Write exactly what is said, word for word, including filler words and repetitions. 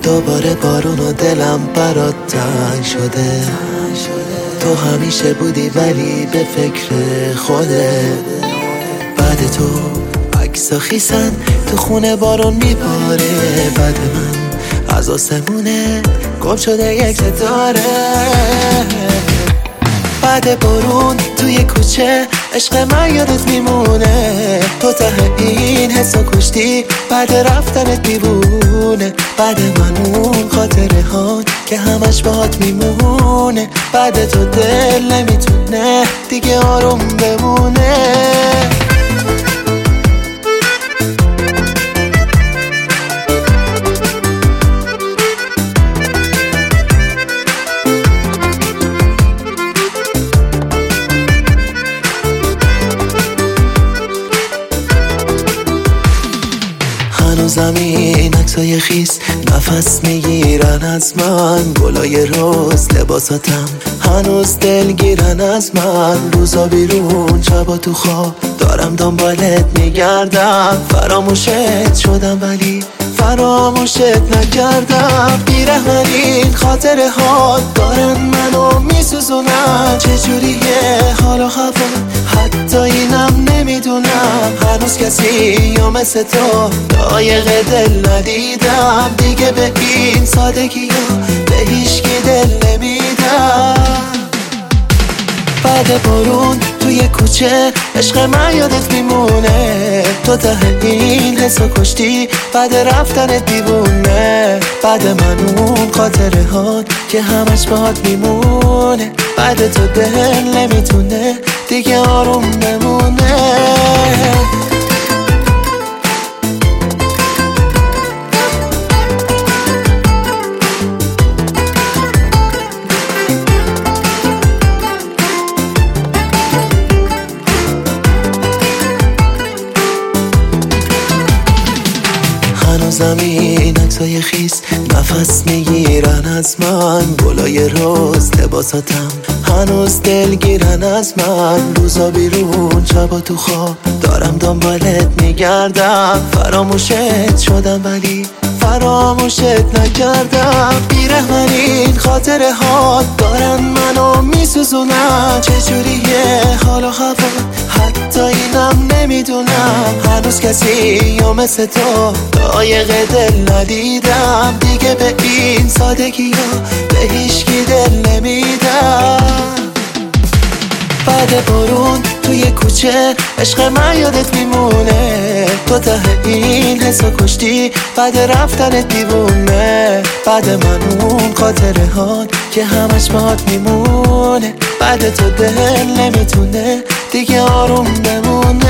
دوباره بارون و دلم برات تنگ شده. تو همیشه بودی ولی به فکر خودت. بعد تو عکسا خیسن تو خونه بارون میباره. بعد من از آسمونه گم شده یک ستاره. بعد بارون توی کوچه عشق من یادت میمونه. تو ته این حسا کشتی بعد رفتنت دیوونه. بعد من اون خاطره ها که همش باهات میمونه. بعد تو دل نمیتونه دیگه آروم بمونه. زمین عکسای خیس نفس میگیرن از من. گلای روز لباساتم هنوز دلگیرن از من. روزا بیرون شبا تو خواب دارم دنبالت میگردم. فراموشت شدم ولی فراموشت نکردم. بیرحمین خاطره ها دارن منو میسوزونن. چجوریه حال و هوا حتی اینم نمیدونم. هنوز کسی یا مثل تو لایق دل ندیدم. دیگه به این سادگی ها به هیچکی دل نمیدم. بعد بارون توی کوچه عشق من یادت میمونه. تو ته این حسا کشتی بعد رفتنت دیوونه. بعد من اون خاطره ها که همش باهات میمونه. بعد تو دل نمیتونه دیگه آروم بمونه. زمین عکسای خیس نفس میگیرن از من. گلای روز لباساتم هنوز دلگیرن از من. روزا بیرون شبا تو خواب دارم دنبالت میگردم. فراموشت شدم ولی فراموشت نکردم. بیرحمین خاطره ها دارن منو میسوزونن. چجوریه حال و هوا حتی اینم نمیدونم. هنوز کسی یا مثل تو لایق دل ندیدم. دیگه به این سادگی ها به هیچکی دل نمیدم. بعد بارون توی کوچه عشق من یادت میمونه. تو ته این حسا کشتی بعد رفتنت دیوونه. بعد من اون خاطره ها که همش باهات میمونه. بعد تو دل نمیتونه دیگه آروم بمونه.